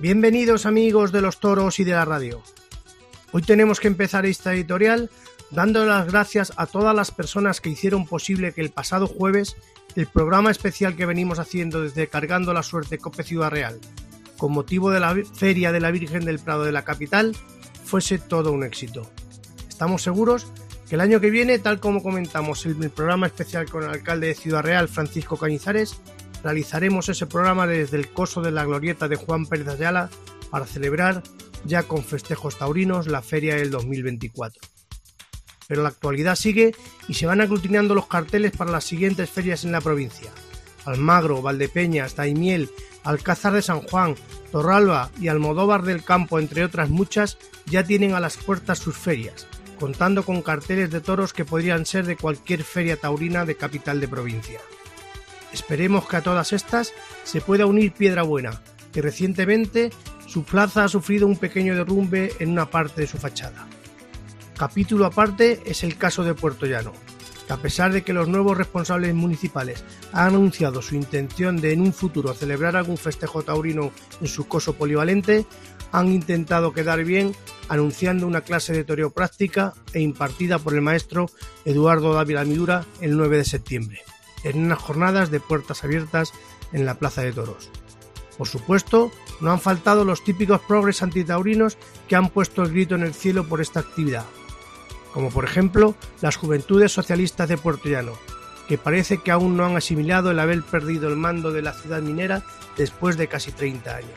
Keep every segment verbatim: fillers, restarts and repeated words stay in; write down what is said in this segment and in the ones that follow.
Bienvenidos amigos de los toros y de la radio. Hoy tenemos que empezar esta editorial dando las gracias a todas las personas que hicieron posible que el pasado jueves el programa especial que venimos haciendo desde Cargando la Suerte Cope Ciudad Real, con motivo de la Feria de la Virgen del Prado de la capital, fuese todo un éxito. Estamos seguros que el año que viene, tal como comentamos en el programa especial con el alcalde de Ciudad Real, Francisco Cañizares, realizaremos ese programa desde el coso de la glorieta de Juan Pérez Ayala para celebrar, ya con festejos taurinos, la feria del dos mil veinticuatro. Pero la actualidad sigue y se van aglutinando los carteles para las siguientes ferias en la provincia. Almagro, Valdepeñas, Daimiel, Alcázar de San Juan, Torralba y Almodóvar del Campo, entre otras muchas, ya tienen a las puertas sus ferias, contando con carteles de toros que podrían ser de cualquier feria taurina de capital de provincia. Esperemos que a todas estas se pueda unir Piedrabuena, que recientemente su plaza ha sufrido un pequeño derrumbe en una parte de su fachada. Capítulo aparte es el caso de Puertollano, que a pesar de que los nuevos responsables municipales han anunciado su intención de en un futuro celebrar algún festejo taurino en su coso polivalente, han intentado quedar bien anunciando una clase de toreo práctica e impartida por el maestro Eduardo Dávila Midura el nueve de septiembre, en unas jornadas de puertas abiertas en la Plaza de Toros. Por supuesto, no han faltado los típicos progres antitaurinos que han puesto el grito en el cielo por esta actividad, como por ejemplo las Juventudes Socialistas de Puertollano, que parece que aún no han asimilado el haber perdido el mando de la ciudad minera después de casi treinta años.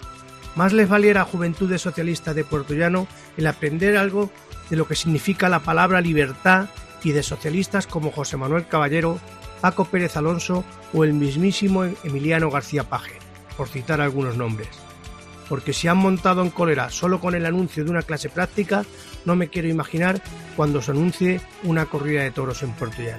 Más les valiera a Juventudes Socialistas de Puertollano el aprender algo de lo que significa la palabra libertad y de socialistas como José Manuel Caballero, Paco Pérez Alonso o el mismísimo Emiliano García Paje, por citar algunos nombres. Porque si han montado en cólera solo con el anuncio de una clase práctica, no me quiero imaginar cuando se anuncie una corrida de toros en Puertollano.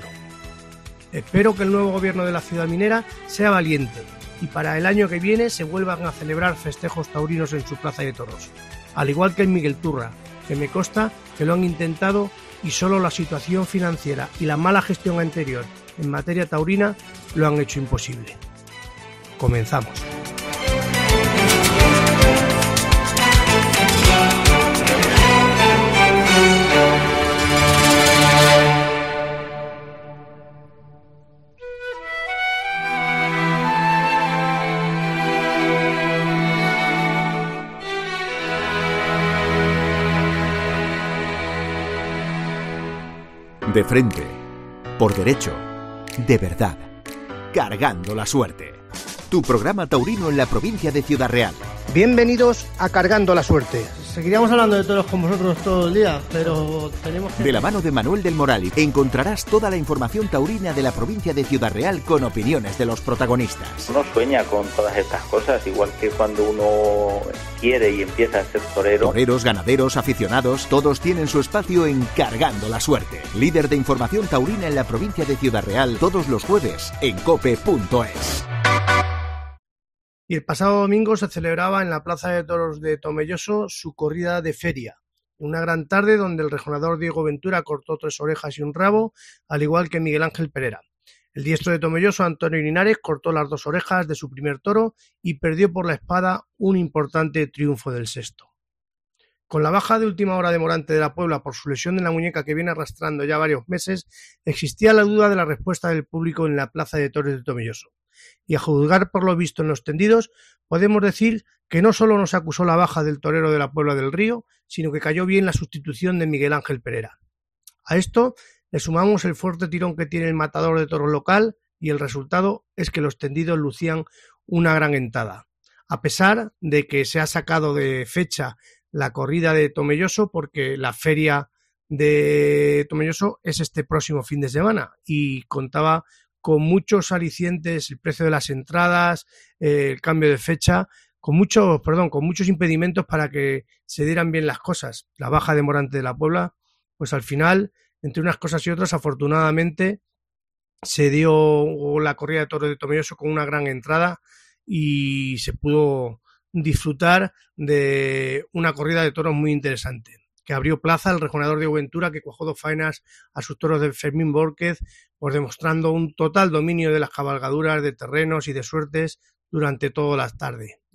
Espero que el nuevo gobierno de la ciudad minera sea valiente y para el año que viene se vuelvan a celebrar festejos taurinos en su plaza de toros, al igual que en Miguel Turra, que me consta que lo han intentado y solo la situación financiera y la mala gestión anterior en materia taurina lo han hecho imposible. Comenzamos. De frente, por derecho, de verdad, Cargando la Suerte. Tu programa taurino en la provincia de Ciudad Real. Bienvenidos a Cargando la Suerte. Seguiríamos hablando de toros con vosotros todo el día, pero tenemos que... De la mano de Manuel del Moral encontrarás toda la información taurina de la provincia de Ciudad Real con opiniones de los protagonistas. Uno sueña con todas estas cosas, igual que cuando uno quiere y empieza a ser torero. Toreros, ganaderos, aficionados, todos tienen su espacio en Cargando la Suerte. Líder de información taurina en la provincia de Ciudad Real, todos los jueves en cope punto es. Y el pasado domingo se celebraba en la Plaza de Toros de Tomelloso su corrida de feria. Una gran tarde donde el rejonador Diego Ventura cortó tres orejas y un rabo, al igual que Miguel Ángel Pereira. El diestro de Tomelloso, Antonio Linares, cortó las dos orejas de su primer toro y perdió por la espada un importante triunfo del sexto. Con la baja de última hora de Morante de la Puebla por su lesión en la muñeca que viene arrastrando ya varios meses, existía la duda de la respuesta del público en la Plaza de Toros de Tomelloso. Y a juzgar por lo visto en los tendidos, podemos decir que no solo nos acusó la baja del torero de la Puebla del Río, sino que cayó bien la sustitución de Miguel Ángel Pereira. A esto le sumamos el fuerte tirón que tiene el matador de toros local y el resultado es que los tendidos lucían una gran entada. A pesar de que se ha sacado de fecha la corrida de Tomelloso porque la feria de Tomelloso es este próximo fin de semana y contaba con muchos alicientes, el precio de las entradas, eh, el cambio de fecha, con muchos, perdón, con muchos impedimentos para que se dieran bien las cosas. La baja de Morante de la Puebla, pues al final, entre unas cosas y otras, afortunadamente se dio la corrida de toros de Tomelloso con una gran entrada y se pudo disfrutar de una corrida de toros muy interesante, que abrió plaza el rejonador Diego Ventura, que cuajó dos faenas a sus toros de Fermín Bórquez, pues demostrando un total dominio de las cabalgaduras, de terrenos y de suertes durante toda la tarde.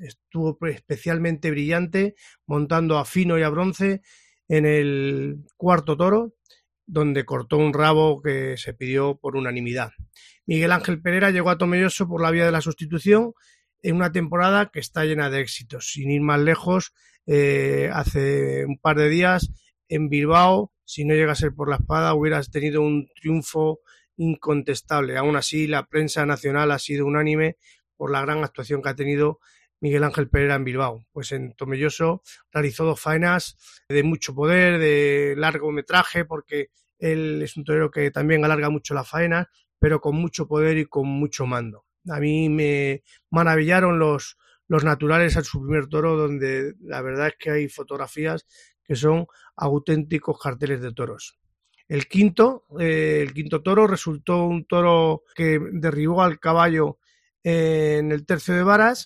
Estuvo especialmente brillante montando a Fino y a Bronce en el cuarto toro, donde cortó un rabo que se pidió por unanimidad. Miguel Ángel Pereira llegó a Tomelloso por la vía de la sustitución en una temporada que está llena de éxitos. Sin ir más lejos, eh, hace un par de días en Bilbao, si no llega a ser por la espada, hubieras tenido un triunfo incontestable. Aún así, la prensa nacional ha sido unánime por la gran actuación que ha tenido Miguel Ángel Pereira en Bilbao. Pues en Tomelloso realizó dos faenas de mucho poder, de largometraje, porque él es un torero que también alarga mucho la faena, pero con mucho poder y con mucho mando. A mí me maravillaron los, los naturales a su primer toro, donde la verdad es que hay fotografías que son auténticos carteles de toros. El quinto, eh, el quinto toro resultó un toro que derribó al caballo en el tercio de varas,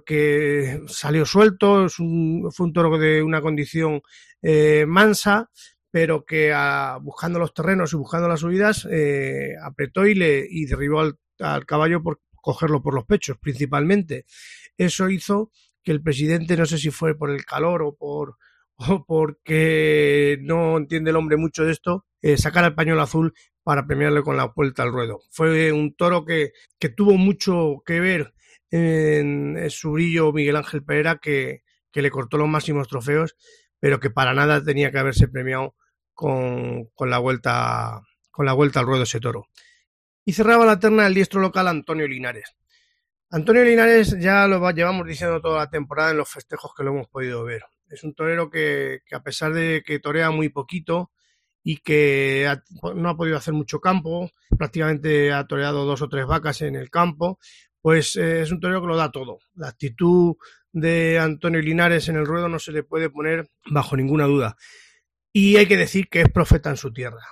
porque salió suelto, es un, fue un toro de una condición eh, mansa, pero que a, buscando los terrenos y buscando las subidas eh, apretó y, le, y derribó al, al caballo por cogerlo por los pechos principalmente. Eso hizo que el presidente, no sé si fue por el calor o por o porque no entiende el hombre mucho de esto, eh, sacara el pañuelo azul para premiarle con la vuelta al ruedo. Fue un toro que, que tuvo mucho que ver en, en su brillo Miguel Ángel Pereira, que, que le cortó los máximos trofeos, pero que para nada tenía que haberse premiado con, con, la, vuelta, con la vuelta al ruedo ese toro. Y cerraba la terna el diestro local Antonio Linares. Antonio Linares ya lo va, llevamos diciendo toda la temporada en los festejos que lo hemos podido ver. Es un torero que, que a pesar de que torea muy poquito y que ha, no ha podido hacer mucho campo, prácticamente ha toreado dos o tres vacas en el campo, pues eh, es un torero que lo da todo. La actitud de Antonio Linares en el ruedo no se le puede poner bajo ninguna duda. Y hay que decir que es profeta en su tierra,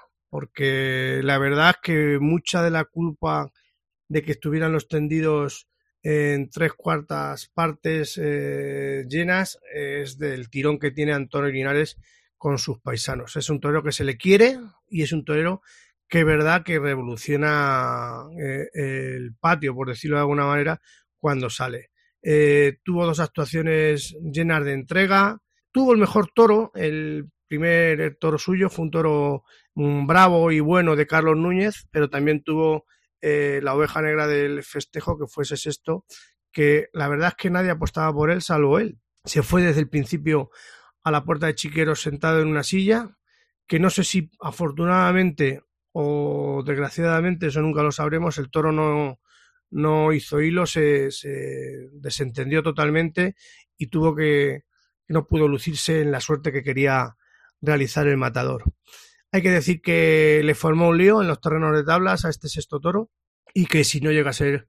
porque la verdad es que mucha de la culpa de que estuvieran los tendidos en tres cuartas partes eh, llenas es del tirón que tiene Antonio Linares con sus paisanos. Es un torero que se le quiere y es un torero que es verdad que revoluciona eh, el patio, por decirlo de alguna manera, cuando sale. Eh, tuvo dos actuaciones llenas de entrega, tuvo el mejor toro, el primer toro suyo fue un toro un bravo y bueno de Carlos Núñez, pero también tuvo Eh, la oveja negra del festejo, que fue ese sexto, que la verdad es que nadie apostaba por él salvo él. Se fue desde el principio a la puerta de Chiqueros sentado en una silla, que no sé si afortunadamente o desgraciadamente, eso nunca lo sabremos, el toro no, no hizo hilo, se, se desentendió totalmente y tuvo que, no pudo lucirse en la suerte que quería realizar el matador. Hay que decir que le formó un lío en los terrenos de tablas a este sexto toro y que si no llega a ser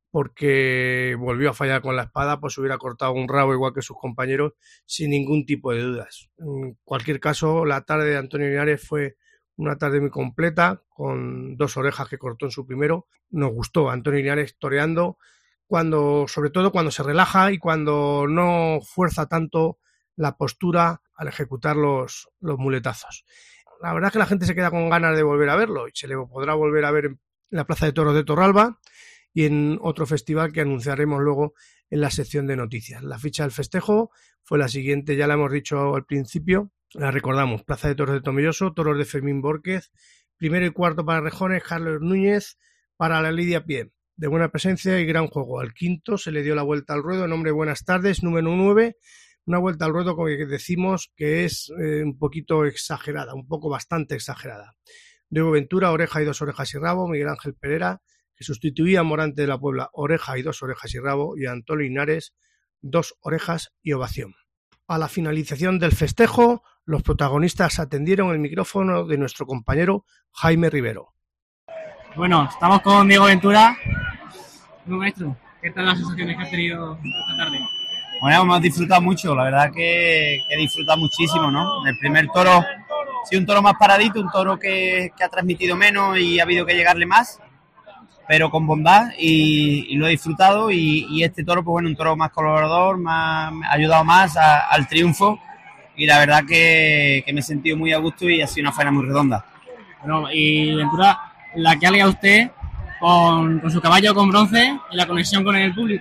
porque volvió a fallar con la espada, pues hubiera cortado un rabo igual que sus compañeros sin ningún tipo de dudas. En cualquier caso, la tarde de Antonio Linares fue una tarde muy completa, con dos orejas que cortó en su primero. Nos gustó Antonio Linares toreando, cuando, sobre todo cuando se relaja y cuando no fuerza tanto la postura al ejecutar los, los muletazos. La verdad es que la gente se queda con ganas de volver a verlo y se le podrá volver a ver en la Plaza de Toros de Torralba y en otro festival que anunciaremos luego en la sección de noticias. La ficha del festejo fue la siguiente, ya la hemos dicho al principio, la recordamos: Plaza de Toros de Tomelloso, toros de Fermín Bórquez, primero y cuarto para Rejones, Carlos Núñez, para la Lidia Pie, de buena presencia y gran juego. Al quinto se le dio la vuelta al ruedo, nombre Buenas Tardes, número nueve, una vuelta al ruedo como que decimos que es eh, un poquito exagerada, un poco bastante exagerada. Diego Ventura, oreja y dos orejas y rabo, Miguel Ángel Pereira, que sustituía a Morante de la Puebla, oreja y dos orejas y rabo, y a Antonio Linares, dos orejas y ovación. A la finalización del festejo, los protagonistas atendieron el micrófono de nuestro compañero Jaime Rivero. Bueno, estamos con Diego Ventura. Bueno, maestro, ¿qué tal las sensaciones que has tenido esta tarde? Bueno, hemos disfrutado mucho, la verdad que, que he disfrutado muchísimo, ¿no? El primer toro ha sido un toro más paradito, un toro que, que ha transmitido menos y ha habido que llegarle más, pero con bondad, y, y lo he disfrutado, y, y este toro, pues bueno, un toro más colaborador, más, ha ayudado más a, al triunfo, y la verdad que, que me he sentido muy a gusto y ha sido una faena muy redonda. Bueno, y Ventura, la que ha liado usted con, con su caballo con Bronce y la conexión con el público.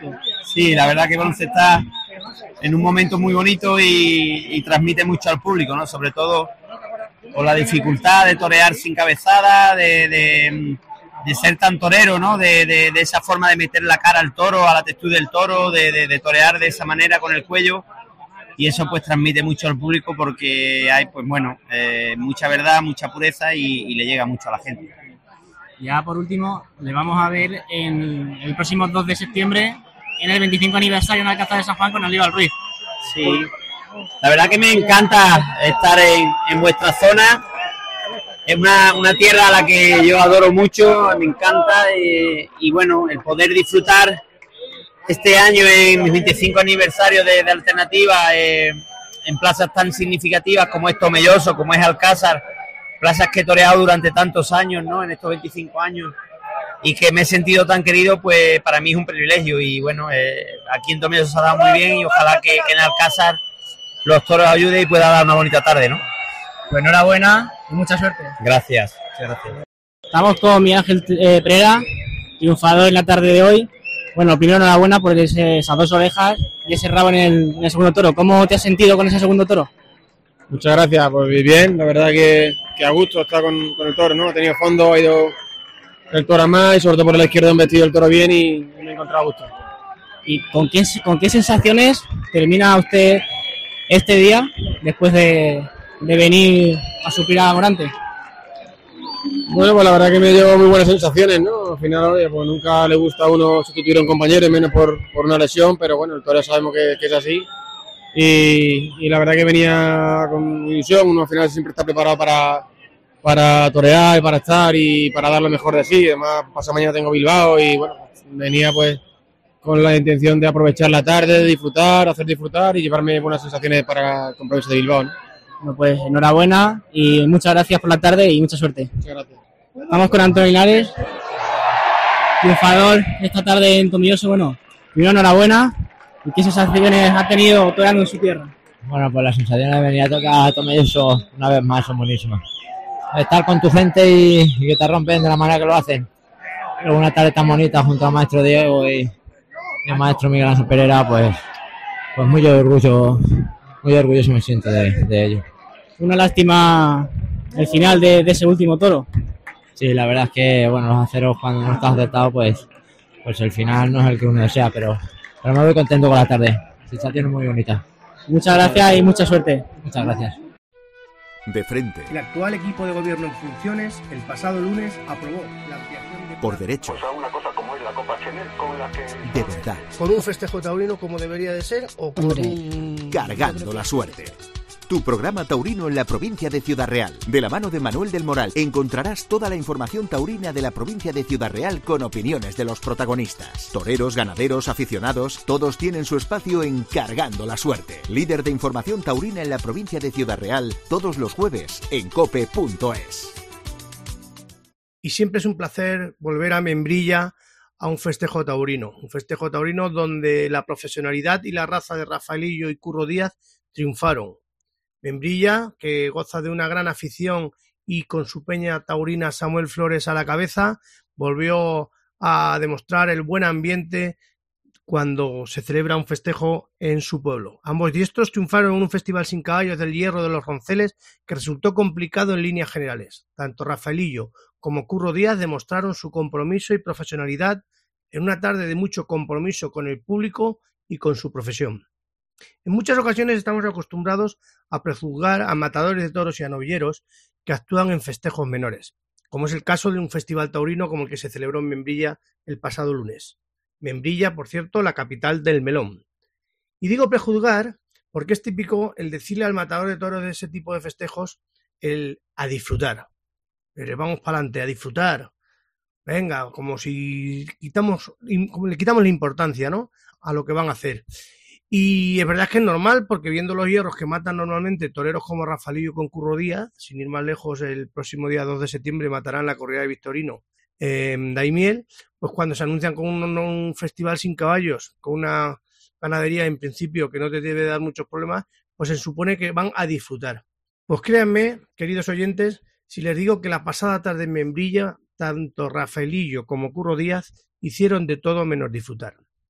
Sí, la verdad que Bonce está en un momento muy bonito y, y transmite mucho al público, ¿no? Sobre todo por la dificultad de torear sin cabezada, de, de, de ser tan torero, ¿no? De, de, de esa forma de meter la cara al toro, a la textura del toro, de, de, de torear de esa manera con el cuello. Y eso pues transmite mucho al público porque hay, pues bueno, eh, mucha verdad, mucha pureza y, y le llega mucho a la gente. Ya por último, le vamos a ver en el próximo dos de septiembre en el veinticinco aniversario en Alcázar de San Juan con Aníbal Ruiz. Sí, la verdad que me encanta estar en, en vuestra zona. Es una, una tierra a la que yo adoro mucho, me encanta eh, y bueno, el poder disfrutar este año en mi veinticinco aniversario de, de Alternativa eh, en plazas tan significativas como es Tomelloso, como es Alcázar, plazas que he toreado durante tantos años, ¿no? En estos veinticinco años y que me he sentido tan querido, pues para mí es un privilegio y bueno, eh, aquí en Tomelloso se ha dado muy bien y ojalá que, que en Alcázar los toros ayuden y pueda dar una bonita tarde, ¿no? Pues enhorabuena y mucha suerte. Gracias, muchas gracias. Estamos con Miguel Ángel eh, Pereira, triunfador en la tarde de hoy. Bueno, primero enhorabuena por ese, esas dos orejas y ese rabo en el, en el segundo toro. ¿Cómo te has sentido con ese segundo toro? Muchas gracias, pues bien, la verdad que, que a gusto está con, con el toro, ¿no? Ha tenido fondo, ha ido el toro a más y sobre todo por la izquierda han vestido el toro bien y, y me he encontrado a gusto. ¿Y con qué, con qué sensaciones termina usted este día después de, de venir a suplir a Morante? Bueno, pues la verdad que me llevo muy buenas sensaciones, ¿no? Al final, oye, pues nunca le gusta a uno sustituir a un compañero, y menos por, por una lesión, pero bueno, el toro sabemos que, que es así. Y, y la verdad que venía con ilusión, uno al final siempre está preparado para, para torear y para estar y para dar lo mejor de sí. Además, pasado mañana tengo Bilbao y bueno, venía pues con la intención de aprovechar la tarde, de disfrutar, hacer disfrutar y llevarme buenas sensaciones para el compromiso de Bilbao, ¿no? Bueno, pues enhorabuena y muchas gracias por la tarde y mucha suerte. Muchas gracias. Vamos con Antonio Linares, triunfador esta tarde en Tomelloso. Bueno, primero enhorabuena. ¿Y qué sensaciones ha tenido toreando en su tierra? Bueno, pues las sensaciones de venir a tocar a Tomelloso una vez más son buenísimas. Estar con tu gente y, y que te rompen de la manera que lo hacen. Pero una tarde tan bonita junto al maestro Diego y, y el maestro Miguel Ángel Pereira, pues, pues muy orgullo, muy orgulloso me siento de, de ello. Una lástima el final de, de ese último toro. Sí, la verdad es que bueno, los aceros cuando no estás acertado, pues, pues el final no es el que uno desea, pero, pero me voy contento con la tarde. Sensaciones muy bonitas. Muchas gracias y mucha suerte. Muchas gracias. De frente. El actual equipo de gobierno en funciones, el pasado lunes, aprobó la ampliación de... Por derecho. Pues a una cosa como es la Copa Chanel, con la que... De verdad. Con un festejo taurino como debería de ser o con un... Cargando la suerte. Tu programa taurino en la provincia de Ciudad Real. De la mano de Manuel del Moral encontrarás toda la información taurina de la provincia de Ciudad Real con opiniones de los protagonistas. Toreros, ganaderos, aficionados, todos tienen su espacio en Cargando la Suerte. Líder de información taurina en la provincia de Ciudad Real, todos los jueves en cope punto es. Y siempre es un placer volver a Membrilla a un festejo taurino. Un festejo taurino donde la profesionalidad y la raza de Rafaelillo y Curro Díaz triunfaron. Membrilla, que goza de una gran afición y con su peña taurina Samuel Flores a la cabeza, volvió a demostrar el buen ambiente cuando se celebra un festejo en su pueblo. Ambos diestros triunfaron en un festival sin caballos del Hierro de los Ronceles que resultó complicado en líneas generales. Tanto Rafaelillo como Curro Díaz demostraron su compromiso y profesionalidad en una tarde de mucho compromiso con el público y con su profesión. En muchas ocasiones estamos acostumbrados a prejuzgar a matadores de toros y a novilleros que actúan en festejos menores, como es el caso de un festival taurino como el que se celebró en Membrilla el pasado lunes. Membrilla, por cierto, la capital del melón. Y digo prejuzgar porque es típico el decirle al matador de toros de ese tipo de festejos el a disfrutar. Pero vamos para adelante, a disfrutar. Venga, como si quitamos, como le quitamos la importancia, ¿no?, a lo que van a hacer. Y es verdad que es normal, porque viendo los hierros que matan normalmente toreros como Rafaelillo con Curro Díaz, sin ir más lejos, el próximo día dos de septiembre matarán la corrida de Victorino eh, Daimiel, pues cuando se anuncian con un, un festival sin caballos, con una ganadería en principio que no te debe dar muchos problemas, pues se supone que van a disfrutar. Pues créanme, queridos oyentes, si les digo que la pasada tarde en Membrilla, tanto Rafaelillo como Curro Díaz hicieron de todo menos disfrutar.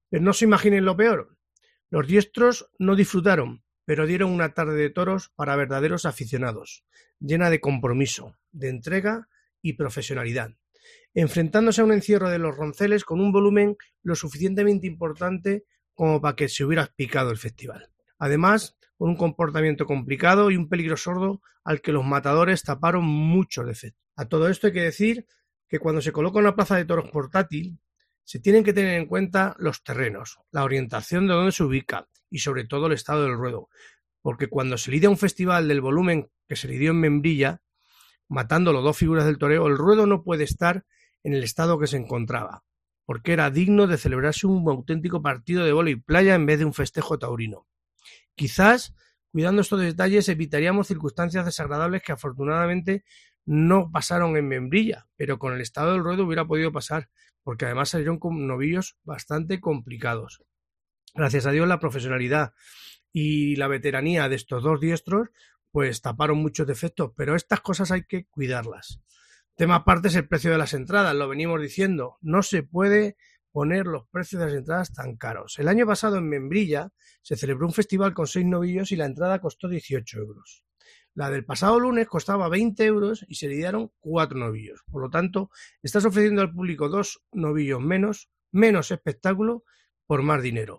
Pero no se imaginen lo peor. Los diestros no disfrutaron, pero dieron una tarde de toros para verdaderos aficionados, llena de compromiso, de entrega y profesionalidad, enfrentándose a un encierro de los Ronceles con un volumen lo suficientemente importante como para que se hubiera picado el festival. Además, con un comportamiento complicado y un peligro sordo al que los matadores taparon muchos defectos. A todo esto hay que decir que cuando se coloca una plaza de toros portátil, se tienen que tener en cuenta los terrenos, la orientación de dónde se ubica y sobre todo el estado del ruedo, porque cuando se lidia un festival del volumen que se lidió en Membrilla, matando las dos figuras del toreo, el ruedo no puede estar en el estado que se encontraba, porque era digno de celebrarse un auténtico partido de vóley playa en vez de un festejo taurino. Quizás, cuidando estos detalles, evitaríamos circunstancias desagradables que afortunadamente no pasaron en Membrilla, pero con el estado del ruedo hubiera podido pasar, porque además salieron con novillos bastante complicados. Gracias a Dios, la profesionalidad y la veteranía de estos dos diestros pues taparon muchos defectos, pero estas cosas hay que cuidarlas. Tema aparte es el precio de las entradas, lo venimos diciendo, no se puede poner los precios de las entradas tan caros. El año pasado en Membrilla se celebró un festival con seis novillos y la entrada costó dieciocho euros. La del pasado lunes costaba veinte euros y se lidiaron cuatro novillos. Por lo tanto, estás ofreciendo al público dos novillos menos, menos espectáculo por más dinero.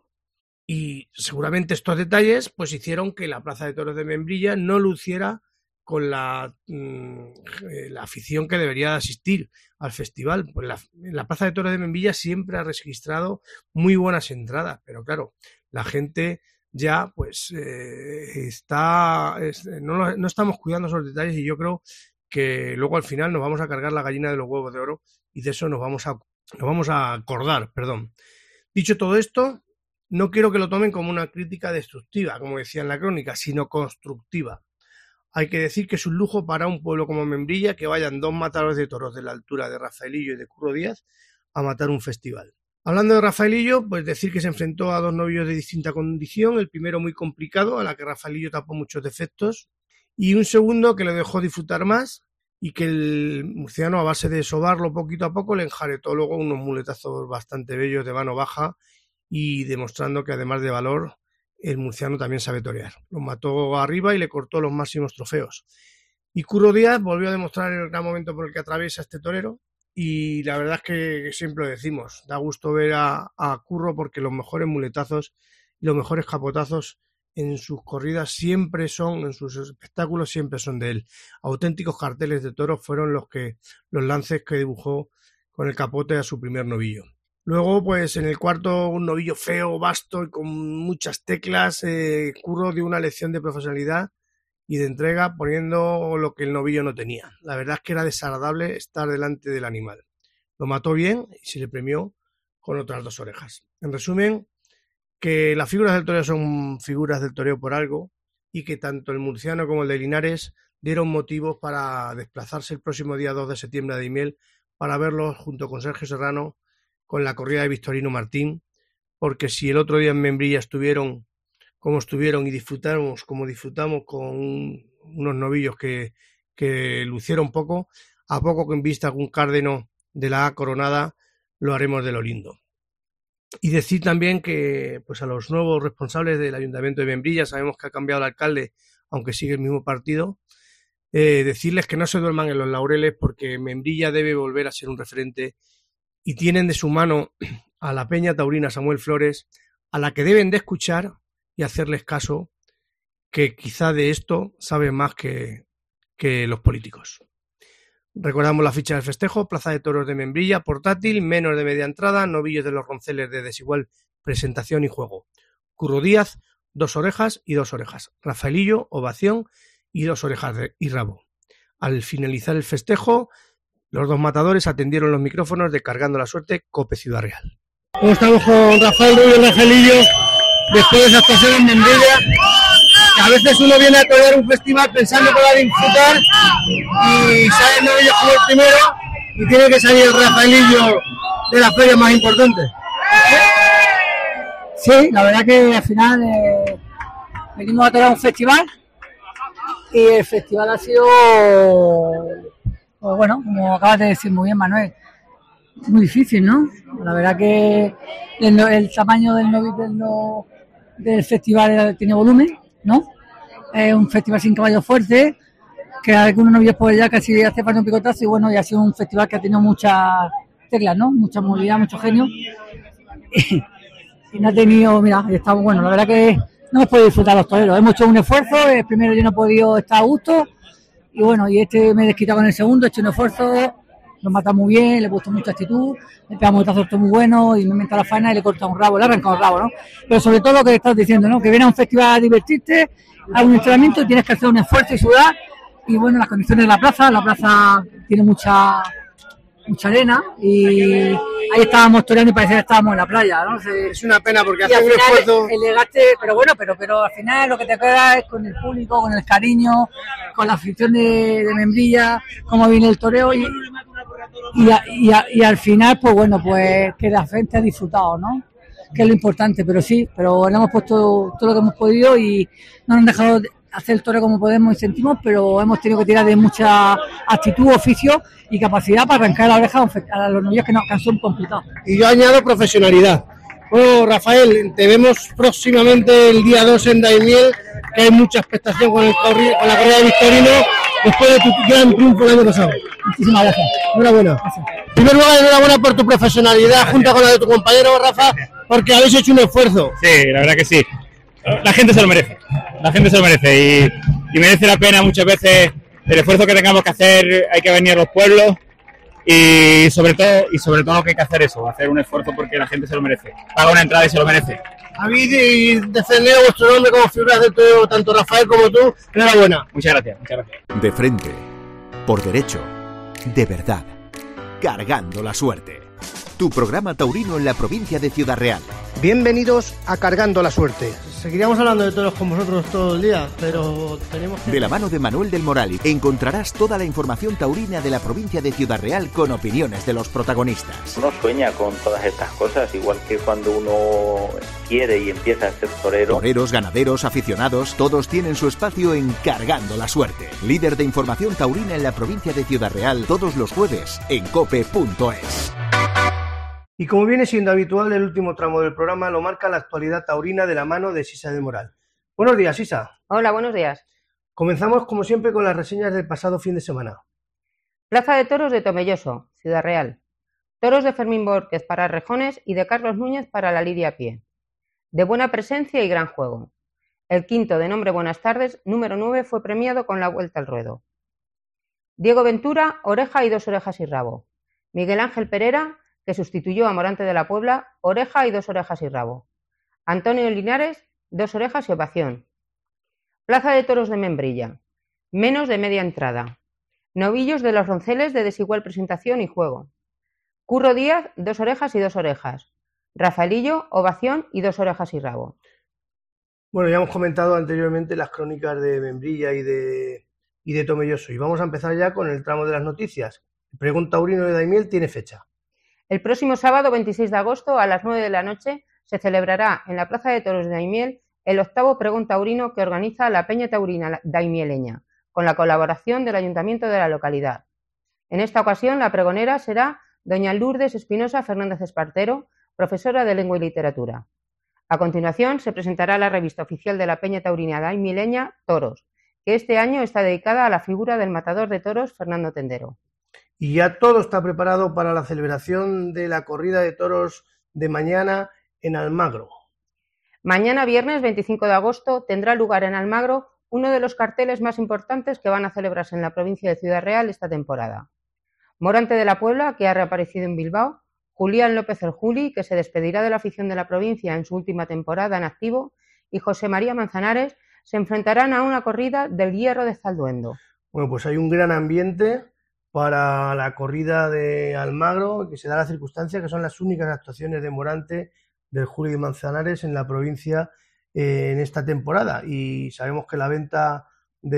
Y seguramente estos detalles pues hicieron que la Plaza de Toros de Membrilla no luciera con la, mmm, la afición que debería asistir al festival. Pues la, la Plaza de Toros de Membrilla siempre ha registrado muy buenas entradas, pero claro, la gente ya pues eh, está es, no, no estamos cuidando esos detalles y yo creo que luego al final nos vamos a cargar la gallina de los huevos de oro y de eso nos vamos a, nos vamos a acordar, perdón. Dicho todo esto, no quiero que lo tomen como una crítica destructiva, como decía en la crónica, sino constructiva. Hay que decir que es un lujo para un pueblo como Membrilla que vayan dos matadores de toros de la altura de Rafaelillo y de Curro Díaz a matar un festival. Hablando de Rafaelillo, pues decir que se enfrentó a dos novillos de distinta condición, el primero muy complicado, a la que Rafaelillo tapó muchos defectos, y un segundo que le dejó disfrutar más y que el murciano, a base de sobarlo poquito a poco, le enjaretó luego unos muletazos bastante bellos de mano baja y demostrando que además de valor, el murciano también sabe torear. Lo mató arriba y le cortó los máximos trofeos. Y Curro Díaz volvió a demostrar el gran momento por el que atraviesa este torero, y la verdad es que siempre lo decimos, da gusto ver a, a Curro porque los mejores muletazos y los mejores capotazos en sus corridas siempre son, en sus espectáculos siempre son de él. Auténticos carteles de toros fueron los que los lances que dibujó con el capote a su primer novillo. Luego, pues en el cuarto, un novillo feo, vasto y con muchas teclas, eh, Curro dio una lección de profesionalidad y de entrega poniendo lo que el novillo no tenía. La verdad es que era desagradable estar delante del animal. Lo mató bien y se le premió con otras dos orejas. En resumen, que las figuras del toreo son figuras del toreo por algo y que tanto el murciano como el de Linares dieron motivos para desplazarse el próximo día dos de septiembre a Daimiel para verlos junto con Sergio Serrano con la corrida de Victorino Martín, porque si el otro día en Membrilla estuvieron como estuvieron y disfrutamos como disfrutamos con unos novillos que, que lucieron poco, a poco que en vista algún cárdeno de la A coronada lo haremos de lo lindo. Y decir también que pues a los nuevos responsables del Ayuntamiento de Membrilla, sabemos que ha cambiado el alcalde, aunque sigue el mismo partido, eh, decirles que no se duerman en los laureles porque Membrilla debe volver a ser un referente y tienen de su mano a la Peña Taurina Samuel Flores, a la que deben de escuchar y hacerles caso, que quizá de esto saben más que, que los políticos. Recordamos la ficha del festejo: Plaza de Toros de Membrilla, portátil, menos de media entrada, novillos de los Ronceles de desigual presentación y juego. Curro Díaz, dos orejas y dos orejas. Rafaelillo, ovación y dos orejas de, y rabo. Al finalizar el festejo, los dos matadores atendieron los micrófonos de Cargando la Suerte, Cope Ciudad Real. Hoy estamos con Rafael Rubio y Rafaelillo, después de esa actuación en Membrilla. A veces uno viene a torear un festival pensando que va a disfrutar y sale el novillo como el primero y tiene que salir el Rafaelillo de las ferias más importantes. Sí, la verdad que al final eh, venimos a torear un festival y el festival ha sido, pues bueno, como acabas de decir muy bien, Manuel, muy difícil, ¿no? La verdad que el, el tamaño del, del, del festival tiene volumen, ¿no? Es un festival sin caballos fuertes, que algunos novios pues ya casi hace falta un picotazo y bueno, y ha sido un festival que ha tenido muchas teclas, ¿no? Mucha movilidad, mucho genio. Y, y no ha tenido, mira, está bueno, la verdad que no hemos podido disfrutar los toreros. Hemos hecho un esfuerzo, el primero yo no he podido estar a gusto y bueno, y este me he desquitado con el segundo, he hecho un esfuerzo, lo mata muy bien, le he puesto mucha actitud, le pegamos un tazo muy bueno y me he inventado la faena y le he cortado un rabo, le he arrancado un rabo, ¿no? Pero sobre todo lo que estás diciendo, ¿no? Que viene a un festival a divertirte, a un entrenamiento y tienes que hacer un esfuerzo y sudar. Y bueno, las condiciones de la plaza, la plaza tiene mucha mucha arena y ahí estábamos toreando y parecía que estábamos en la playa, ¿no? Se, es una pena porque hace un esfuerzo. El desgaste, pero bueno, pero pero al final lo que te queda es con el público, con el cariño, con la afición de, de Membrilla, cómo viene el toreo y y, a, y, a, y al final, pues bueno, pues que la gente ha disfrutado, ¿no? Que es lo importante, pero sí, pero le hemos puesto todo lo que hemos podido y no nos han dejado hacer el toreo como podemos y sentimos, pero hemos tenido que tirar de mucha actitud, oficio y capacidad para arrancar la oreja a los novillos que nos que son complicados. Y yo añado profesionalidad. Bueno, Rafael, te vemos próximamente el día dos en Daimiel, que hay mucha expectación con, el corri- con la corrida de Victorino, después de tu gran triunfo el año pasado. Muchísimas gracias. Enhorabuena. Gracias. En primer lugar, enhorabuena por tu profesionalidad, gracias, junto con la de tu compañero Rafa, porque habéis hecho un esfuerzo. Sí, la verdad que sí. La gente se lo merece, la gente se lo merece y, y merece la pena muchas veces el esfuerzo que tengamos que hacer. Hay que venir a los pueblos y sobre todo y sobre todo que hay que hacer eso, hacer un esfuerzo porque la gente se lo merece, paga una entrada y se lo merece. Habéis defendido vuestro nombre como figuras de todo, tanto Rafael como tú, enhorabuena. Muchas gracias, muchas gracias. De frente, por derecho, de verdad, cargando la suerte. Tu programa taurino en la provincia de Ciudad Real. Bienvenidos a Cargando la Suerte. Seguiríamos hablando de toros con vosotros todo el día, pero tenemos que... De la mano de Manuel del Moral encontrarás toda la información taurina de la provincia de Ciudad Real con opiniones de los protagonistas. Uno sueña con todas estas cosas, igual que cuando uno quiere y empieza a ser torero. Toreros, ganaderos, aficionados, todos tienen su espacio en Cargando la Suerte. Líder de información taurina en la provincia de Ciudad Real, todos los jueves en cope punto es. Y como viene siendo habitual, el último tramo del programa lo marca la actualidad taurina de la mano de Sisa del Moral. Buenos días, Sisa. Hola, buenos días. Comenzamos, como siempre, con las reseñas del pasado fin de semana. Plaza de Toros de Tomelloso, Ciudad Real. Toros de Fermín Borquez para Rejones y de Carlos Núñez para la lidia a pie. De buena presencia y gran juego. El quinto, de nombre Buenas Tardes, número nueve, fue premiado con la vuelta al ruedo. Diego Ventura, oreja y dos orejas y rabo. Miguel Ángel Pereira, que sustituyó a Morante de la Puebla, oreja y dos orejas y rabo. Antonio Linares, dos orejas y ovación. Plaza de Toros de Membrilla, menos de media entrada. Novillos de los Ronceles de desigual presentación y juego. Curro Díaz, dos orejas y dos orejas. Rafaelillo, ovación y dos orejas y rabo. Bueno, ya hemos comentado anteriormente las crónicas de Membrilla y de, y de Tomelloso. Y vamos a empezar ya con el tramo de las noticias. El pregón taurino de Daimiel tiene fecha. El próximo sábado veintiséis de agosto a las nueve de la noche se celebrará en la Plaza de Toros de Daimiel el octavo pregón taurino que organiza la Peña Taurina Daimieleña, con la colaboración del Ayuntamiento de la localidad. En esta ocasión la pregonera será doña Lourdes Espinosa Fernández Espartero, profesora de Lengua y Literatura. A continuación se presentará la revista oficial de la Peña Taurina Daimieleña, Toros, que este año está dedicada a la figura del matador de toros Fernando Tendero. Y ya todo está preparado para la celebración de la corrida de toros de mañana en Almagro. Mañana, viernes veinticinco de agosto, tendrá lugar en Almagro uno de los carteles más importantes que van a celebrarse en la provincia de Ciudad Real esta temporada. Morante de la Puebla, que ha reaparecido en Bilbao, Julián López el Juli, que se despedirá de la afición de la provincia en su última temporada en activo, y José María Manzanares se enfrentarán a una corrida del Hierro de Zalduendo. Bueno, pues hay un gran ambiente para la corrida de Almagro, que se da la circunstancia que son las únicas actuaciones de Morante, del Juli de Manzanares en la provincia eh, en esta temporada, y sabemos que la venta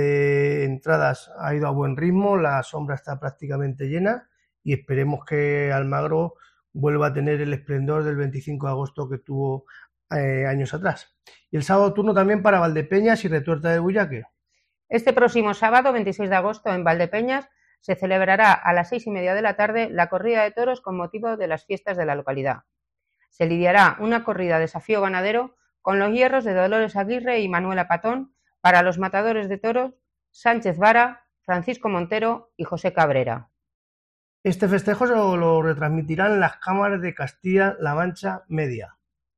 de entradas ha ido a buen ritmo, la sombra está prácticamente llena y esperemos que Almagro vuelva a tener el esplendor del veinticinco de agosto que tuvo eh, años atrás. Y el sábado turno también para Valdepeñas y Retuerta de Bullaque. Este próximo sábado, veintiséis de agosto, en Valdepeñas, se celebrará a las seis y media de la tarde la corrida de toros con motivo de las fiestas de la localidad. Se lidiará una corrida desafío ganadero con los hierros de Dolores Aguirre y Manuela Patón para los matadores de toros Sánchez Vara, Francisco Montero y José Cabrera. Este festejo lo, lo retransmitirán las cámaras de Castilla-La Mancha Media.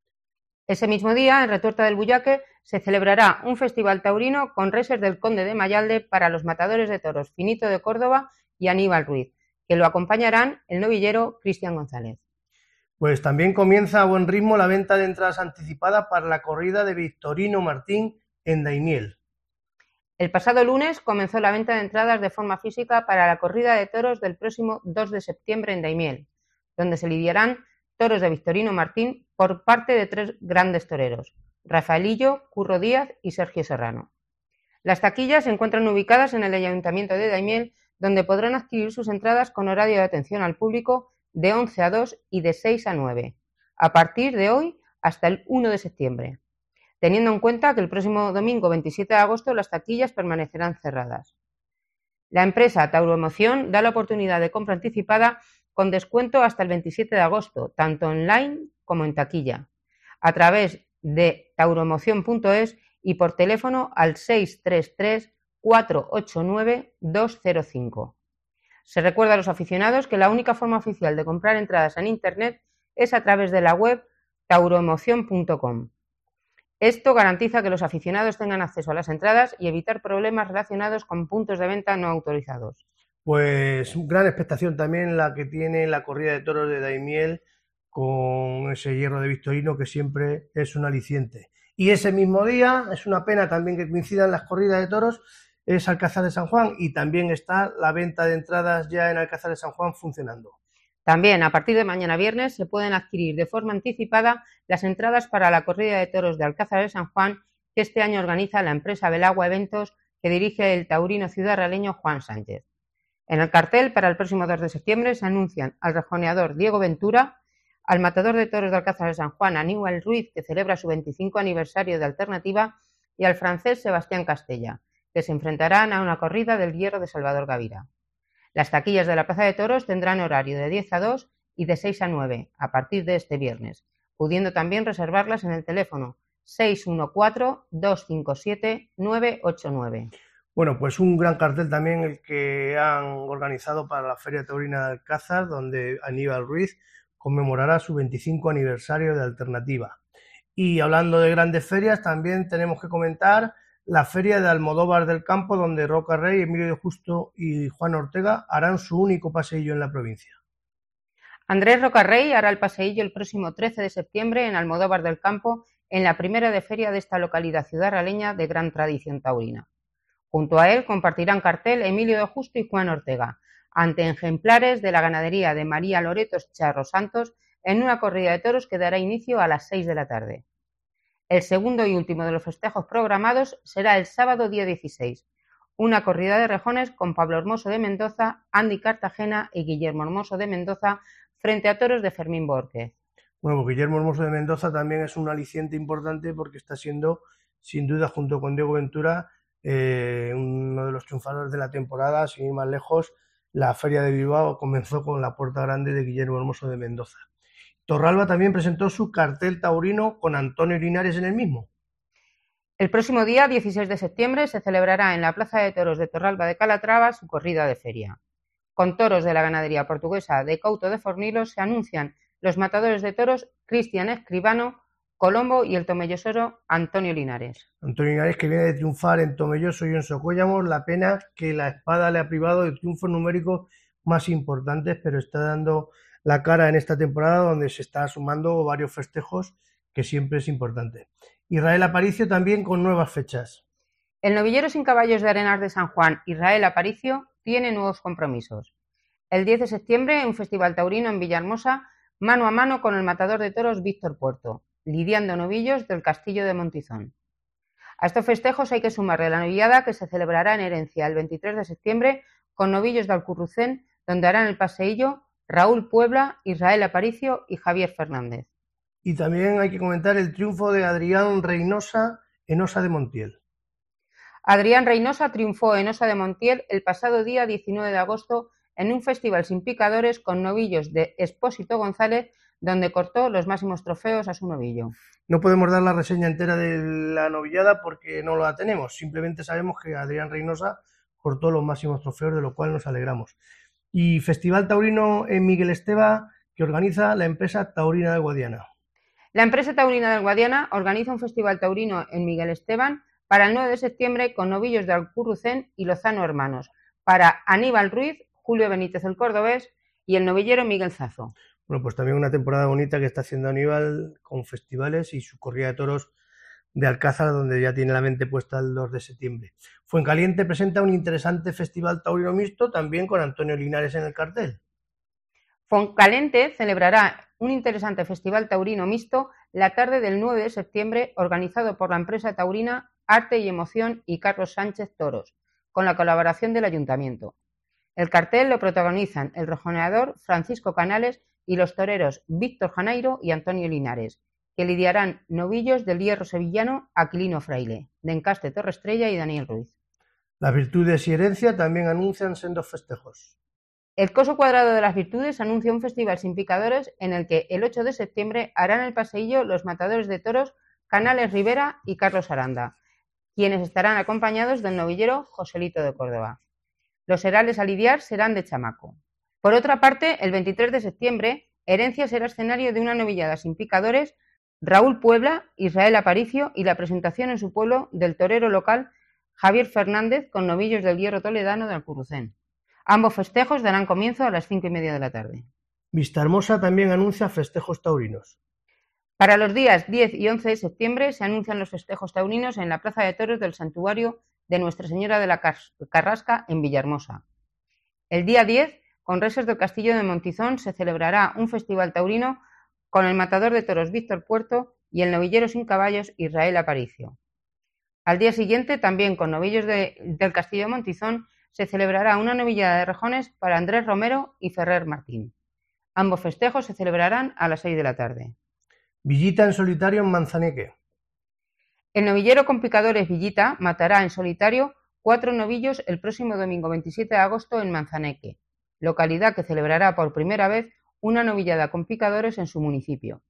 Ese mismo día, en Retuerta del Bullaque, se celebrará un festival taurino con reses del Conde de Mayalde para los matadores de toros Finito de Córdoba y Aníbal Ruiz, que lo acompañarán el novillero Cristian González. Pues también comienza a buen ritmo la venta de entradas anticipadas para la corrida de Victorino Martín en Daimiel. El pasado lunes comenzó la venta de entradas de forma física para la corrida de toros del próximo dos de septiembre en Daimiel, donde se lidiarán toros de Victorino Martín por parte de tres grandes toreros, Rafaelillo, Curro Díaz y Sergio Serrano. Las taquillas se encuentran ubicadas en el Ayuntamiento de Daimiel, donde podrán adquirir sus entradas con horario de atención al público de once a dos y de seis a nueve, a partir de hoy hasta el uno de septiembre, teniendo en cuenta que el próximo domingo veintisiete de agosto las taquillas permanecerán cerradas. La empresa Tauromoción da la oportunidad de compra anticipada con descuento hasta el veintisiete de agosto, tanto online como en taquilla, a través de tauromoción punto es y por teléfono al seis tres tres, cuatro ocho nueve, dos cero cinco. Se recuerda a los aficionados que la única forma oficial de comprar entradas en Internet es a través de la web tauromoción punto com. Esto garantiza que los aficionados tengan acceso a las entradas y evitar problemas relacionados con puntos de venta no autorizados. Pues gran expectación también la que tiene la corrida de toros de Daimiel con ese hierro de Victorino que siempre es un aliciente. Y ese mismo día, es una pena también que coincidan las corridas de toros, es Alcázar de San Juan y también está la venta de entradas ya en Alcázar de San Juan funcionando. También, a partir de mañana viernes, se pueden adquirir de forma anticipada las entradas para la corrida de toros de Alcázar de San Juan que este año organiza la empresa Belagua Eventos que dirige el taurino ciudadraleño Juan Sánchez. En el cartel para el próximo dos de septiembre se anuncian al rejoneador Diego Ventura, al matador de toros de Alcázar de San Juan Aníbal Ruiz, que celebra su veinticinco aniversario de Alternativa, y al francés Sebastián Castella, que se enfrentarán a una corrida del hierro de Salvador Gavira. Las taquillas de la Plaza de Toros tendrán horario de diez a dos y de seis a nueve a partir de este viernes, pudiendo también reservarlas en el teléfono seis uno cuatro, dos cinco siete, nueve ocho nueve. Bueno, pues un gran cartel también el que han organizado para la Feria Taurina de Alcázar, donde Aníbal Ruiz conmemorará su veinticinco aniversario de Alternativa. Y hablando de grandes ferias, también tenemos que comentar la Feria de Almodóvar del Campo, donde Roca Rey, Emilio de Justo y Juan Ortega harán su único paseillo en la provincia. Andrés Roca Rey hará el paseillo el próximo trece de septiembre en Almodóvar del Campo, en la primera de feria de esta localidad ciudadraleña de gran tradición taurina. Junto a él compartirán cartel Emilio de Justo y Juan Ortega, ante ejemplares de la ganadería de María Loretos Charro Santos, en una corrida de toros que dará inicio a las seis de la tarde. El segundo y último de los festejos programados será el sábado día dieciséis, una corrida de rejones con Pablo Hermoso de Mendoza, Andy Cartagena y Guillermo Hermoso de Mendoza frente a toros de Fermín Bórquez. Bueno, Guillermo Hermoso de Mendoza también es un aliciente importante porque está siendo, sin duda, junto con Diego Ventura, eh, uno de los triunfadores de la temporada. Sin ir más lejos, la Feria de Bilbao comenzó con la puerta grande de Guillermo Hermoso de Mendoza. Torralba también presentó su cartel taurino con Antonio Linares en el mismo. El próximo día, dieciséis de septiembre, se celebrará en la Plaza de Toros de Torralba de Calatrava su corrida de feria. Con toros de la ganadería portuguesa de Couto de Fornilos se anuncian los matadores de toros Cristian Escribano, Colombo y el tomellosero Antonio Linares. Antonio Linares, que viene de triunfar en Tomelloso y en Socuéllamos, la pena que la espada le ha privado de triunfos numéricos más importantes, pero está dando la cara en esta temporada donde se está sumando varios festejos, que siempre es importante. Israel Aparicio también con nuevas fechas. El novillero sin caballos de Arenas de San Juan, Israel Aparicio, tiene nuevos compromisos. El diez de septiembre, un festival taurino en Villahermosa, mano a mano con el matador de toros Víctor Puerto, lidiando novillos del Castillo de Montizón. A estos festejos hay que sumarle la novillada que se celebrará en Herencia el veintitrés de septiembre con novillos de Alcurrucén, donde harán el paseillo Raúl Puebla, Israel Aparicio y Javier Fernández. Y también hay que comentar el triunfo de Adrián Reynosa en Osa de Montiel. Adrián Reynosa triunfó en Osa de Montiel el pasado día diecinueve de agosto en un festival sin picadores con novillos de Expósito González, donde cortó los máximos trofeos a su novillo. No podemos dar la reseña entera de la novillada porque no la tenemos, simplemente sabemos que Adrián Reynosa cortó los máximos trofeos, de lo cual nos alegramos. Y Festival Taurino en Miguel Esteva, que organiza la empresa Taurina del Guadiana. La empresa Taurina del Guadiana organiza un festival taurino en Miguel Esteban para el nueve de septiembre con novillos de Alcurrucén y Lozano Hermanos, para Aníbal Ruiz, Julio Benítez el Cordobés y el novillero Miguel Zazo. Bueno, pues también una temporada bonita que está haciendo Aníbal con festivales y su corrida de toros de Alcázar, donde ya tiene la mente puesta el dos de septiembre. Fuencaliente presenta un interesante festival taurino mixto, también con Antonio Linares en el cartel. Fuencaliente celebrará un interesante festival taurino mixto la tarde del nueve de septiembre, organizado por la empresa taurina Arte y Emoción y Carlos Sánchez Toros, con la colaboración del Ayuntamiento. El cartel lo protagonizan el rejoneador Francisco Canales y los toreros Víctor Janeiro y Antonio Linares, que lidiarán novillos del hierro sevillano Aquilino Fraile, de Encaste Torrestrella y Daniel Ruiz. Las Virtudes y Herencia también anuncian sendos festejos. El Coso Cuadrado de las Virtudes anuncia un festival sin picadores en el que el ocho de septiembre harán el paseillo los matadores de toros Canales Rivera y Carlos Aranda, quienes estarán acompañados del novillero Joselito de Córdoba. Los herales a lidiar serán de Chamaco. Por otra parte, el veintitrés de septiembre, Herencia será escenario de una novillada sin picadores, Raúl Puebla, Israel Aparicio y la presentación en su pueblo del torero local Javier Fernández con novillos del hierro toledano de Alcurrucén. Ambos festejos darán comienzo a las cinco y media de la tarde. Vistahermosa también anuncia festejos taurinos. Para los días diez y once de septiembre se anuncian los festejos taurinos en la Plaza de Toros del Santuario de Nuestra Señora de la Carrasca en Villahermosa. El día diez, con reses del Castillo de Montizón, se celebrará un festival taurino con el matador de toros Víctor Puerto y el novillero sin caballos Israel Aparicio. Al día siguiente, también con novillos de, del Castillo de Montizón, se celebrará una novillada de rejones para Andrés Romero y Ferrer Martín. Ambos festejos se celebrarán a las seis de la tarde. Villita en solitario en Manzaneque. El novillero con picadores Villita matará en solitario cuatro novillos el próximo domingo veintisiete de agosto en Manzaneque, localidad que celebrará por primera vez una novillada con picadores en su municipio.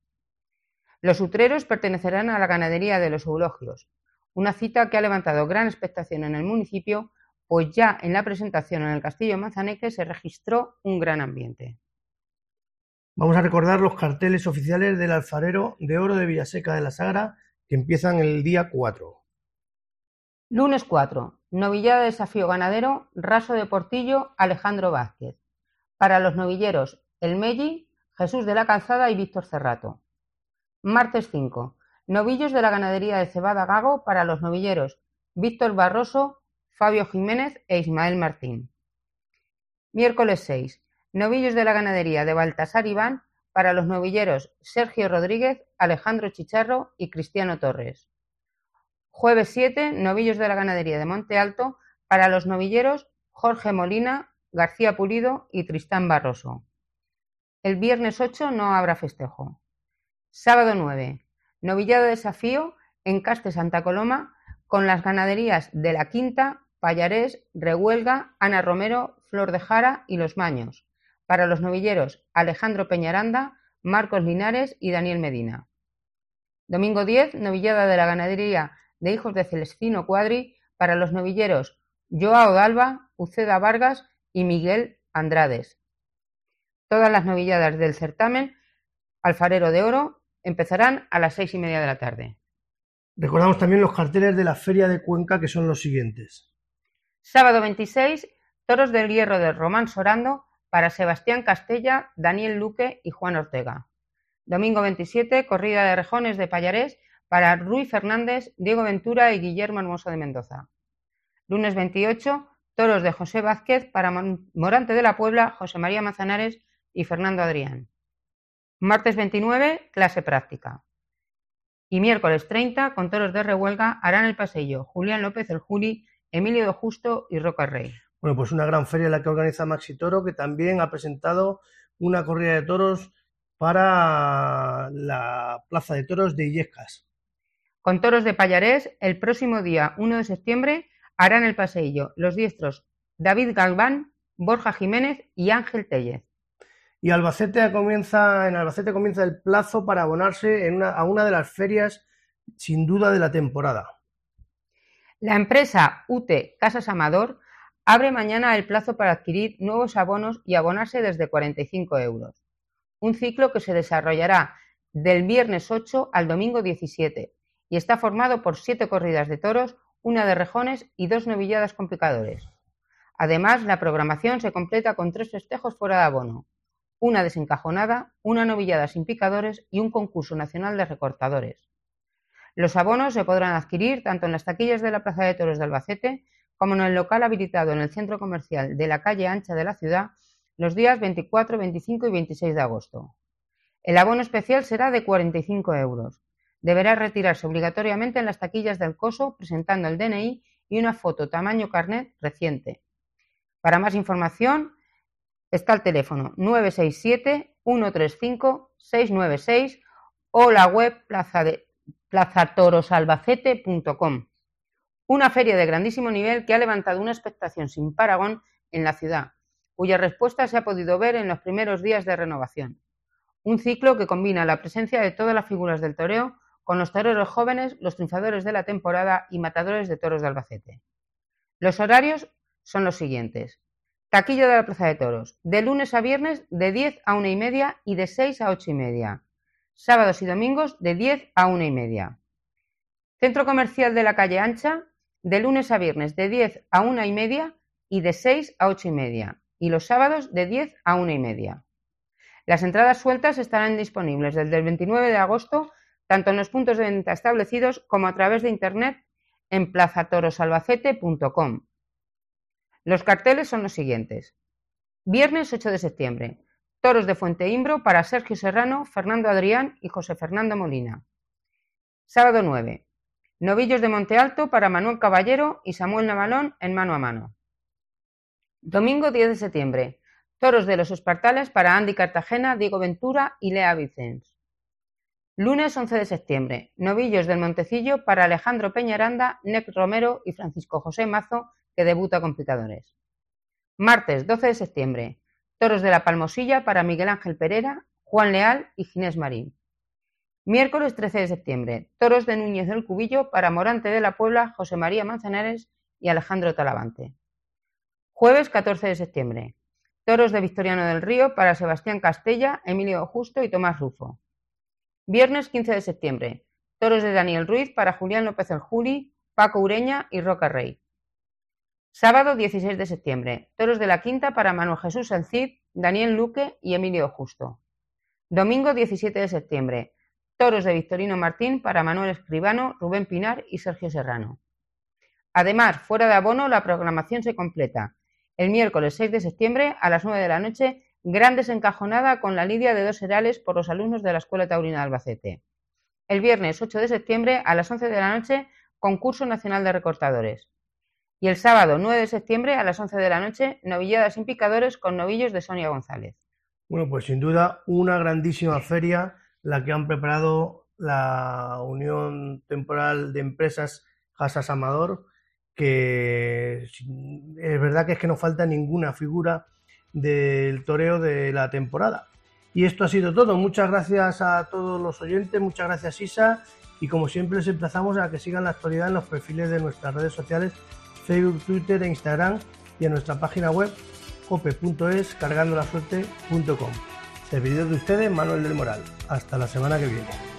Los utreros pertenecerán a la ganadería de los Eulogios, una cita que ha levantado gran expectación en el municipio, pues ya en la presentación en el Castillo de Manzaneque se registró un gran ambiente. Vamos a recordar los carteles oficiales del Alfarero de Oro de Villaseca de la Sagra, que empiezan el día cuatro. Lunes cuatro. Novillada de desafío ganadero, Raso de Portillo, Alejandro Vázquez. Para los novilleros, El Melli, Jesús de la Calzada y Víctor Cerrato. Martes cinco. Novillos de la ganadería de Cebada Gago para los novilleros, Víctor Barroso, Fabio Jiménez e Ismael Martín. Miércoles seis. Novillos de la ganadería de Baltasar Iván para los novilleros Sergio Rodríguez, Alejandro Chicharro y Cristiano Torres. Jueves siete. Novillos de la ganadería de Monte Alto para los novilleros Jorge Molina, García Pulido y Tristán Barroso. El viernes ocho no habrá festejo. Sábado nueve. Novillado de desafío en Caste Santa Coloma con las ganaderías de La Quinta, Pallarés, Rehuelga, Ana Romero, Flor de Jara y Los Maños, para los novilleros Alejandro Peñaranda, Marcos Linares y Daniel Medina. Domingo diez, novillada de la ganadería de Hijos de Celestino Cuadri para los novilleros Joao Dalva, Uceda Vargas y Miguel Andrades. Todas las novilladas del certamen Alfarero de Oro empezarán a las seis y media de la tarde. Recordamos también los carteles de la Feria de Cuenca, que son los siguientes. Sábado veintiséis, Toros del Hierro de Román Sorando para Sebastián Castella, Daniel Luque y Juan Ortega. Domingo veintisiete, corrida de rejones de Pallarés para Rui Fernández, Diego Ventura y Guillermo Hermoso de Mendoza. Lunes veintiocho, toros de José Vázquez para Morante de la Puebla, José María Manzanares y Fernando Adrián. Martes veintinueve, clase práctica. Y miércoles treinta, con toros de Rehuelga, harán el paseillo Julián López el Juli, Emilio de Justo y Roca Rey. Bueno, pues una gran feria la que organiza Maxi Toro, que también ha presentado una corrida de toros para la Plaza de Toros de Illescas. Con toros de Pallarés, el próximo día uno de septiembre harán el paseillo los diestros David Galván, Borja Jiménez y Ángel Tellez. Y Albacete comienza, en Albacete comienza el plazo para abonarse en una, a una de las ferias sin duda de la temporada. La empresa U T E Casas Amador abre mañana el plazo para adquirir nuevos abonos y abonarse desde cuarenta y cinco euros. Un ciclo que se desarrollará del viernes ocho al domingo diecisiete y está formado por siete corridas de toros, una de rejones y dos novilladas con picadores. Además, la programación se completa con tres festejos fuera de abono, una desencajonada, una novillada sin picadores y un concurso nacional de recortadores. Los abonos se podrán adquirir tanto en las taquillas de la Plaza de Toros de Albacete como en el local habilitado en el centro comercial de la calle ancha de la ciudad los días veinticuatro, veinticinco y veintiséis de agosto. El abono especial será de cuarenta y cinco euros. Deberá retirarse obligatoriamente en las taquillas del coso presentando el D N I y una foto tamaño carnet reciente. Para más información está el teléfono nueve seis siete, uno tres cinco, seis nueve seis o la web plaza de, plaza toros albacete punto com. Una feria de grandísimo nivel que ha levantado una expectación sin parangón en la ciudad, cuya respuesta se ha podido ver en los primeros días de renovación. Un ciclo que combina la presencia de todas las figuras del toreo con los toreros jóvenes, los triunfadores de la temporada y matadores de toros de Albacete. Los horarios son los siguientes. Taquilla de la Plaza de Toros, de lunes a viernes de diez a una y media y de seis a ocho y media. Sábados y domingos de diez a una y media. Centro Comercial de la Calle Ancha, de lunes a viernes de diez a una y media y de seis a ocho y media. Y los sábados de diez a una y media. Las entradas sueltas estarán disponibles desde el veintinueve de agosto tanto en los puntos de venta establecidos como a través de internet en plaza toros albacete punto com. Los carteles son los siguientes. Viernes ocho de septiembre. Toros de Fuenteimbro para Sergio Serrano, Fernando Adrián y José Fernando Molina. Sábado nueve. Novillos de Monte Alto para Manuel Caballero y Samuel Navalón en mano a mano. Domingo diez de septiembre. Toros de los Espartales para Andy Cartagena, Diego Ventura y Lea Vicens. Lunes once de septiembre. Novillos del Montecillo para Alejandro Peñaranda, Nec Romero y Francisco José Mazo, que debuta con picadores. Martes doce de septiembre. Toros de la Palmosilla para Miguel Ángel Pereira, Juan Leal y Ginés Marín. Miércoles trece de septiembre. Toros de Núñez del Cubillo para Morante de la Puebla, José María Manzanares y Alejandro Talavante. Jueves catorce de septiembre. Toros de Victoriano del Río para Sebastián Castella, Emilio Justo y Tomás Rufo. Viernes quince de septiembre. Toros de Daniel Ruiz para Julián López el Juli, Paco Ureña y Roca Rey. Sábado dieciséis de septiembre. Toros de la Quinta para Manuel Jesús El Cid, Daniel Luque y Emilio Justo. Domingo diecisiete de septiembre. Toros de Victorino Martín para Manuel Escribano, Rubén Pinar y Sergio Serrano. Además, fuera de abono, la programación se completa. El miércoles seis de septiembre a las nueve de la noche, gran desencajonada con la lidia de dos herales por los alumnos de la Escuela Taurina de Albacete. El viernes ocho de septiembre a las once de la noche, concurso nacional de recortadores. Y el sábado nueve de septiembre a las once de la noche, novilladas sin picadores con novillos de Sonia González. Bueno, pues sin duda una grandísima feria la que han preparado la Unión Temporal de Empresas Casas Amador, que es verdad que es que no falta ninguna figura del toreo de la temporada. Y esto ha sido todo. Muchas gracias a todos los oyentes, muchas gracias Isa, y como siempre les emplazamos a que sigan la actualidad en los perfiles de nuestras redes sociales, Facebook, Twitter e Instagram, y en nuestra página web cope punto es, cargando la suerte punto com. Servidor de ustedes, Manuel del Moral. Hasta la semana que viene.